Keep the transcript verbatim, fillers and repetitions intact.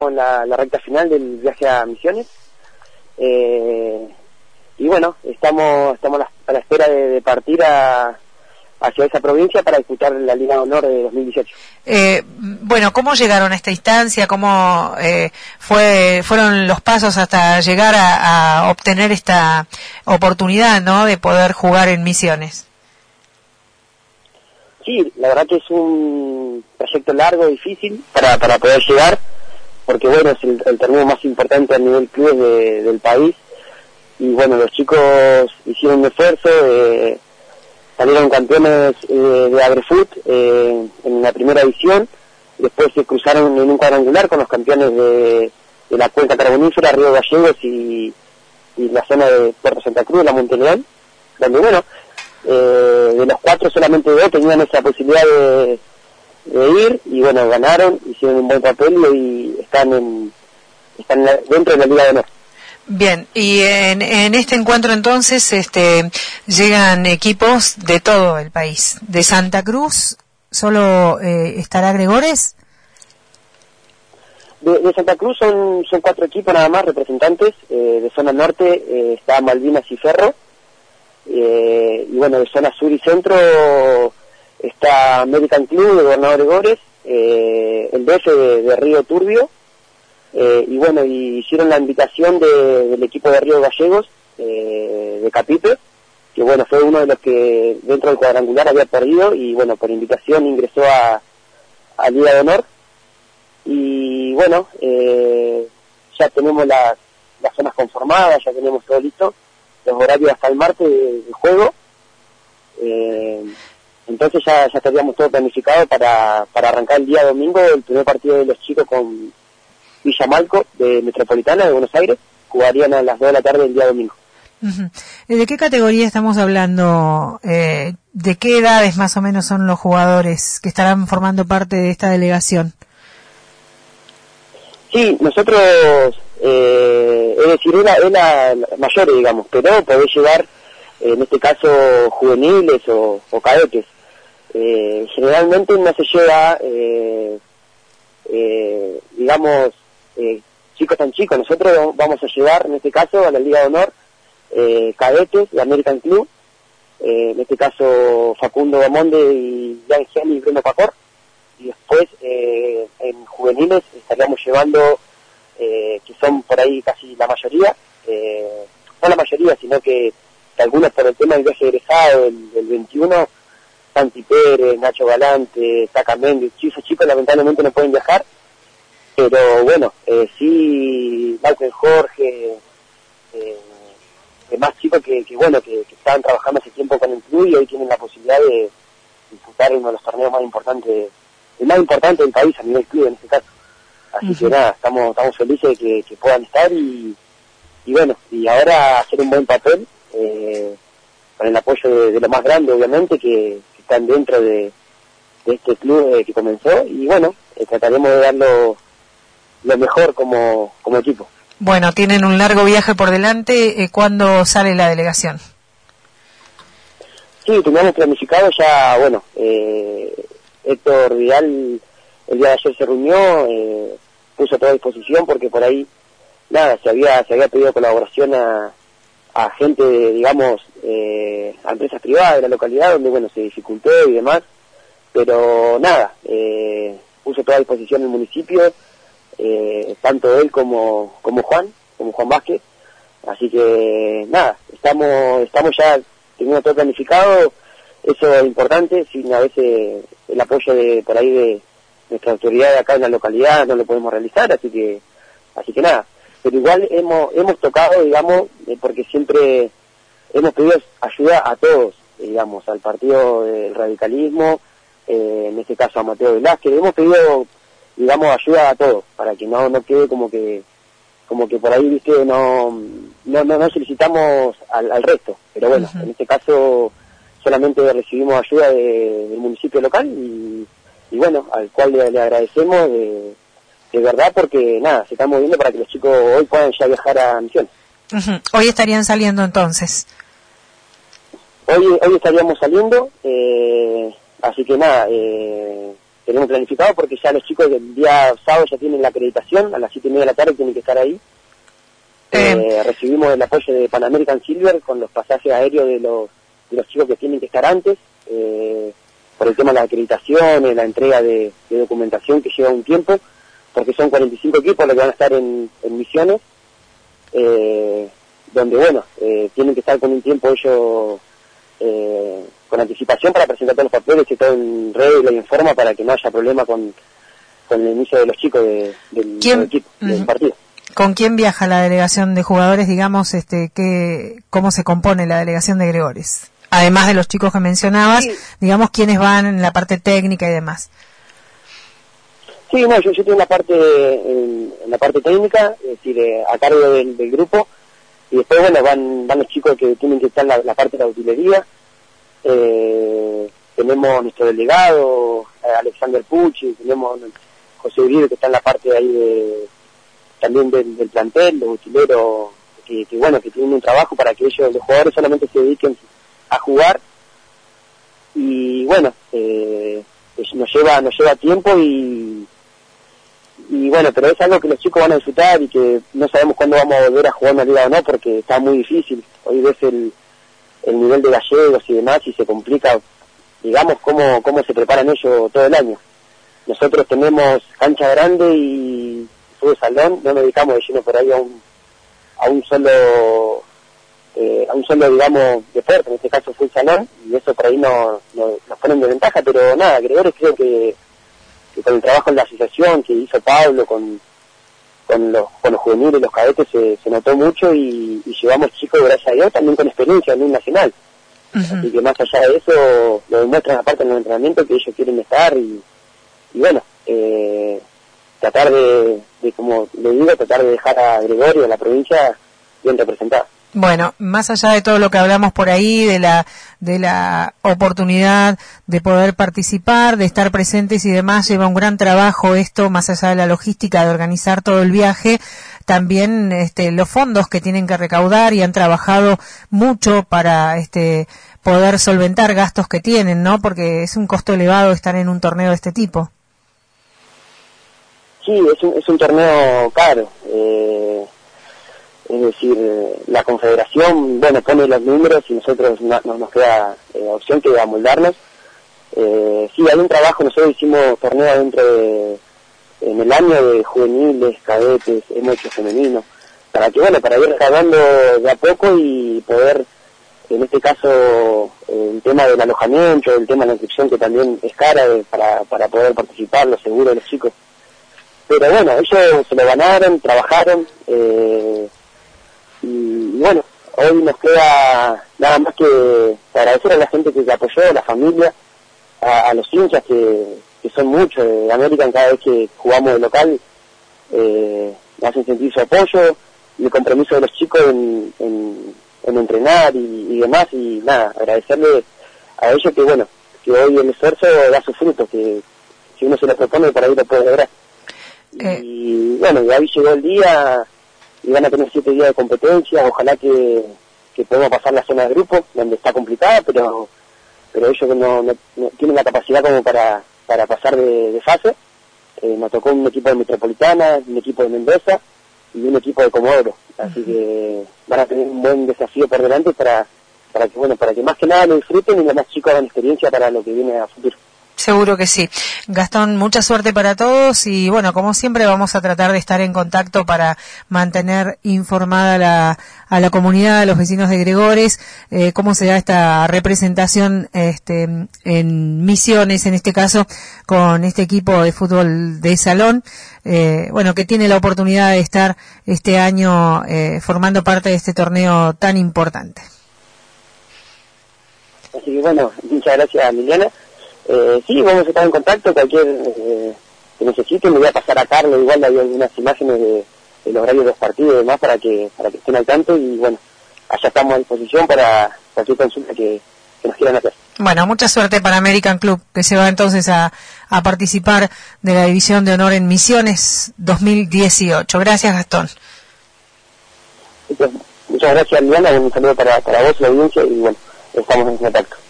estamos en la, la recta final del viaje a Misiones. Eh, y bueno, estamos estamos a la, a la espera de, de partir a, hacia esa provincia para disputar la Liga de Honor de dos mil dieciocho. Eh, bueno, ¿cómo llegaron a esta instancia? ¿Cómo eh, fue fueron los pasos hasta llegar a, a obtener esta oportunidad, ¿no?, de poder jugar en Misiones? Sí, la verdad que es un proyecto largo, difícil para para poder llegar, porque bueno, es el, el torneo más importante a nivel club de, del país, y bueno, los chicos hicieron un esfuerzo, eh, salieron campeones eh, de Agrifoot eh, en la primera edición, después se cruzaron en un cuadrangular con los campeones de, de la cuenca carbonífera, Río Gallegos y, y la zona de Puerto Santa Cruz, la Monteleón, donde bueno, eh, de los cuatro solamente dos tenían esa posibilidad de, de ir, y bueno, ganaron, hicieron un buen papel y hoy están, en, están dentro de la Liga de Honor. Bien, y en, en este encuentro entonces este, llegan equipos de todo el país. ¿De Santa Cruz solo eh, estará Gregores? De, de Santa Cruz son, son cuatro equipos nada más representantes. Eh, de zona norte eh, está Malvinas y Ferro. Eh, y bueno, de zona sur y centro está American Club de Gobernador Gregores, eh, el D F de, de Río Turbio. Eh, y bueno, y hicieron la invitación de, del equipo de Río Gallegos, eh, de Capipe, que bueno, fue uno de los que dentro del cuadrangular había perdido, y bueno, por invitación ingresó a, a Liga de Honor. Y bueno, eh, ya tenemos las, las zonas conformadas, ya tenemos todo listo, los horarios hasta el martes de, de juego, eh, entonces ya, ya estaríamos todo planificado para, para arrancar el día domingo el primer partido de los chicos con Villa Malco de Metropolitana de Buenos Aires. Jugarían a las dos de la tarde el día domingo. Uh-huh. ¿De qué categoría estamos hablando? Eh, ¿De qué edades más o menos son los jugadores que estarán formando parte de esta delegación? Sí, nosotros, eh, es decir, es la, es la, la mayor, digamos, pero podés llevar, eh, en este caso, juveniles o, o cadetes. Eh, generalmente no se lleva, eh, eh, digamos, eh, chicos tan chicos. Nosotros vamos a llevar, en este caso, a la Liga de Honor, eh, cadetes de American Club, eh, en este caso Facundo Bamonde y Jan Gel y Bruno Pacor, y después eh, en juveniles estaríamos llevando, eh, que son por ahí casi la mayoría, eh, no la mayoría, sino que, que algunos por el tema del viaje egresado del, del veintiuno, Santi Pérez, Nacho Galante, Taca Méndez, esos chicos lamentablemente no pueden viajar, pero bueno, eh, sí, Michael Jorge, eh, más chicos que, que bueno, que, que estaban trabajando hace tiempo con el club y hoy tienen la posibilidad de disputar uno de los torneos más importantes, el más importante del país a nivel club en este caso. Así uh-huh. que nada, estamos estamos felices de que, que puedan estar y, y bueno, y ahora hacer un buen papel, eh, con el apoyo de, de lo más grande obviamente, que, que están dentro de, de este club eh, que comenzó, y bueno, eh, trataremos de darlo lo mejor como, como equipo. Bueno, tienen un largo viaje por delante. Eh, ¿Cuándo sale la delegación? Sí, teníamos planificado ya, bueno, eh, Héctor Vidal el día de ayer se reunió, eh, puso toda a disposición porque por ahí, nada, se había se había pedido colaboración a, a gente, digamos, eh, a empresas privadas de la localidad donde, bueno, se dificultó y demás, pero nada, eh, puso toda a disposición el municipio, eh, tanto él como como Juan, como Juan Vázquez, así que nada, estamos estamos ya teniendo todo planificado. Eso es importante, sin a veces el apoyo de por ahí de nuestra autoridad de acá en la localidad no lo podemos realizar, así que así que nada, pero igual hemos hemos tocado, digamos, eh, porque siempre hemos pedido ayuda a todos, digamos, al partido del radicalismo, eh, en este caso a Mateo Velázquez, hemos pedido, digamos, ayuda a todos, para que no no quede como que como que por ahí, viste, no no no, no solicitamos al, al resto, pero bueno, uh-huh. en este caso solamente recibimos ayuda de, del municipio local y, y bueno, al cual le, le agradecemos de, de verdad, porque nada, se está moviendo para que los chicos hoy puedan ya viajar a Misiones. Uh-huh. Hoy estarían saliendo entonces. Hoy hoy estaríamos saliendo, eh, así que nada, eh, tenemos planificado porque ya los chicos del día sábado ya tienen la acreditación, a las siete y media de la tarde tienen que estar ahí. Eh, eh, recibimos el apoyo de Pan American Silver con los pasajes aéreos de los, de los chicos que tienen que estar antes, eh, por el tema de la acreditación, la entrega de, de documentación que lleva un tiempo, porque son cuarenta y cinco equipos los que van a estar en, en misiones, eh, donde bueno, eh, tienen que estar con un tiempo ellos eh, con anticipación para presentar todos los papeles y todo en regla y en forma para que no haya problema con, con el inicio de los chicos de, del, del equipo, uh-huh. del partido. ¿Con quién viaja la delegación de jugadores, digamos, este, qué, cómo se compone la delegación de Gregores? Además de los chicos que mencionabas, sí. digamos, ¿quiénes van en la parte técnica y demás? Sí, no, yo, yo tengo la parte, en, en la parte técnica, es decir, eh, a cargo del, del grupo, y después, bueno, van, van los chicos que tienen que estar en la, la parte de la utilería. Eh, tenemos nuestro delegado, Alexander Pucci, tenemos José Uribe, que está en la parte de ahí de... también del, del plantel, los utileros, que, que bueno, que tienen un trabajo para que ellos, los jugadores, solamente se dediquen a jugar. Y bueno, eh, nos lleva nos lleva tiempo y y bueno, pero es algo que los chicos van a disfrutar y que no sabemos cuándo vamos a volver a jugar una liga o no, porque está muy difícil. Hoy ves el, el nivel de gallegos y demás y se complica, digamos, cómo, cómo se preparan ellos todo el año. Nosotros tenemos cancha grande y fútbol salón, no nos dedicamos de lleno por ahí a un a un solo eh, a un solo digamos deporte, en este caso fue el salón, y eso por ahí no, no nos ponen de ventaja, pero nada, Gregores creo que, que con el trabajo en la asociación que hizo Pablo con con los con los juveniles y los cadetes se, se notó mucho y, y llevamos chicos, gracias a Dios, también con experiencia en un nacional. Uh-huh. Así que más allá de eso lo demuestran aparte en el entrenamiento que ellos quieren estar y, y bueno, eh tratar de, de, como le digo, tratar de dejar a Gregorio, a la provincia, bien representada. Bueno, más allá de todo lo que hablamos por ahí, de la de la oportunidad de poder participar, de estar presentes y demás, lleva un gran trabajo esto, más allá de la logística de organizar todo el viaje, también este, los fondos que tienen que recaudar y han trabajado mucho para este poder solventar gastos que tienen, ¿no? Porque es un costo elevado estar en un torneo de este tipo. Sí, es un, es un torneo caro, eh, es decir, la confederación, bueno, pone los números y nosotros no, no nos queda eh, opción que amoldarnos. Eh, sí, hay un trabajo, nosotros hicimos torneo dentro de, en el año de juveniles, cadetes, hemos hecho femenino, para que, bueno, para ir recaudando de a poco y poder, en este caso, el tema del alojamiento, el tema de la inscripción que también es cara eh, para, para poder participar, lo seguro de los chicos. Pero bueno, ellos se lo ganaron, trabajaron, eh, y, y bueno, hoy nos queda nada más que agradecer a la gente que apoyó, a la familia, a, a los hinchas que, que son muchos de American, cada vez que jugamos de local, eh, me hacen sentir su apoyo y el compromiso de los chicos en, en, en entrenar y, y demás, y nada, agradecerle a ellos que bueno, que hoy el esfuerzo da sus frutos, que si uno se lo propone por ahí lo puede lograr. Eh. Y bueno, y ahí llegó el día y van a tener siete días de competencia, ojalá que, que podamos pasar la zona de grupo, donde está complicada, pero pero ellos no, no, no tienen la capacidad como para, para pasar de, de fase. Eh, nos tocó un equipo de Metropolitana, un equipo de Mendoza y un equipo de Comodoro, así uh-huh. que van a tener un buen desafío por delante para, para que bueno, para que más que nada lo disfruten y los más chicos hagan experiencia para lo que viene a futuro. Seguro que sí. Gastón, mucha suerte para todos y bueno, como siempre vamos a tratar de estar en contacto para mantener informada la, a la comunidad, a los vecinos de Gregores, eh, cómo se da esta representación este, en Misiones, en este caso, con este equipo de fútbol de salón, eh, bueno, que tiene la oportunidad de estar este año eh, formando parte de este torneo tan importante. Así que bueno, muchas gracias, Liliana. Eh, sí, vamos a estar en contacto, cualquier eh, que necesiten, me voy a pasar a Carlos, igual hay algunas imágenes de, de los horarios de los partidos y demás para que para que estén al tanto y bueno, allá estamos a disposición para cualquier consulta que, que nos quieran hacer. Bueno, mucha suerte para American Club, que se va entonces a, a participar de la División de Honor en Misiones dos mil dieciocho. Gracias, Gastón. Muchas gracias, Liliana, un saludo para, para vos, la audiencia, y bueno, estamos en contacto.